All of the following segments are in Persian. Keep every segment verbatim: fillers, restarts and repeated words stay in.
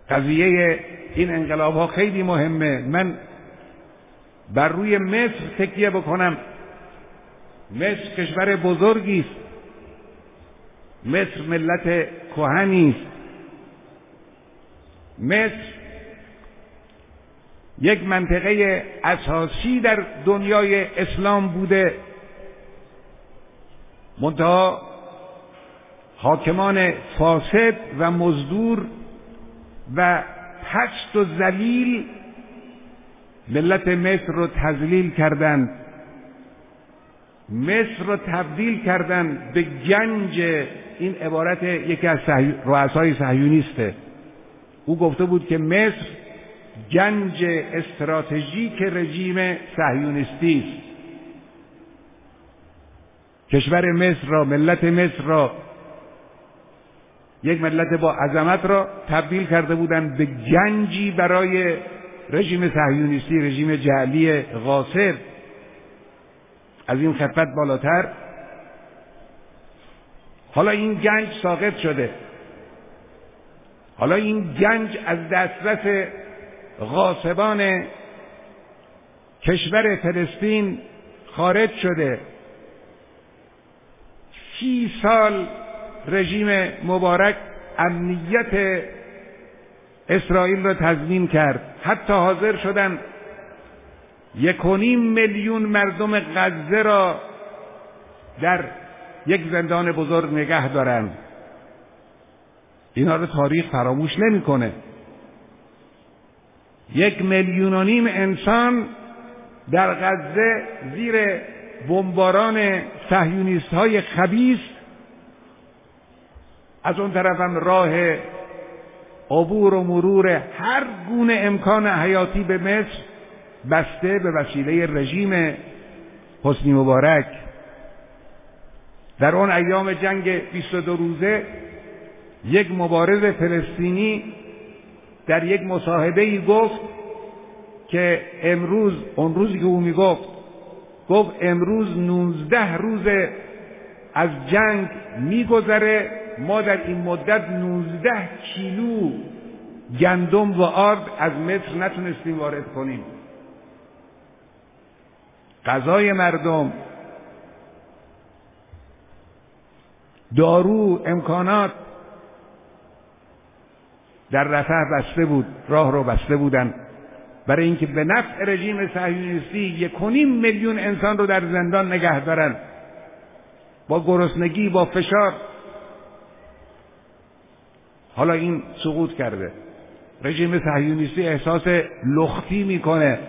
قضیه این انقلاب ها خیلی مهمه. من بر روی مصر تکیه بکنم. مصر کشور بزرگی است. مصر ملت کهنی است. مصر یک منطقه اساسی در دنیای اسلام بوده، منتها حاکمان فاسد و مزدور و پست و ذلیل ملت مصر رو تذلیل کردند، مصر رو تبدیل کردند به گنج. این عبارت یکی از صهی... رؤسای صهیونیسته. او گفته بود که مصر گنج استراتژیک رژیم صهیونیستی است. کشور مصر را، ملت مصر را، یک ملت با عظمت را تبدیل کرده بودند به گنجی برای رژیم صهیونیستی، رژیم جعلی غاصب. از این خفت بالاتر حالا این گنج ساقط شده. حالا این گنج از دسترس غاصبان کشور فلسطین خارج شده. سی سال رژیم مبارک امنیت اسرائیل را تضمین کرد. حتی حاضر شدن یک و نیم میلیون مردم غزه را در یک زندان بزرگ نگه دارند. اینا رو تاریخ فراموش نمی‌کنه. یک میلیون و نیم انسان در غزه زیر بمباران صهیونیست‌های خبیث، از اون طرف هم راه عبور و مرور هر گونه امکان حیاتی به مصر بسته به وسیله رژیم حسنی مبارک. در اون ایام جنگ بیست و دو روزه یک مبارز فلسطینی در یک مصاحبه‌ای گفت که امروز، اون روزی که او میگفت، گفت امروز نوزده روز از جنگ میگذره، ما در این مدت نوزده کیلو گندم و آرد از مصر نتونستیم وارد کنیم. غذای مردم، دارو، امکانات در رفح بسته بود، راه رو بسته بودن برای اینکه به نفع رژیم صهیونیستی یک و نیم میلیون انسان رو در زندان نگه دارن، با گرسنگی، با فشار. حالا این سقوط کرده. رژیم صهیونیستی احساس لختی میکنه،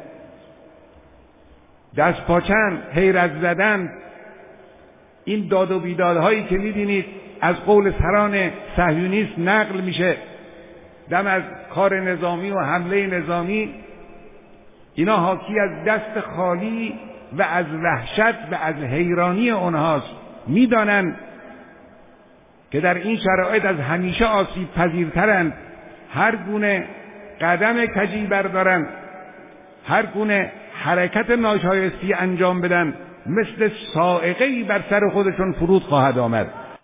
دست پاچن، حیرت زدن. این داد و بیدادهایی که میبینید از قول سران صهیونیست نقل میشه دم از کار نظامی و حمله نظامی، اینا حاکی از دست خالی و از وحشت و از حیرانی اونهاست. میدانند که در این شرایط از همیشه آسیب پذیرترند. هر گونه قدم کجی بردارن، هر گونه حرکت ناشایستی انجام بدن، مثل صاعقه‌ای بر سر خودشون فرود خواهد آمد.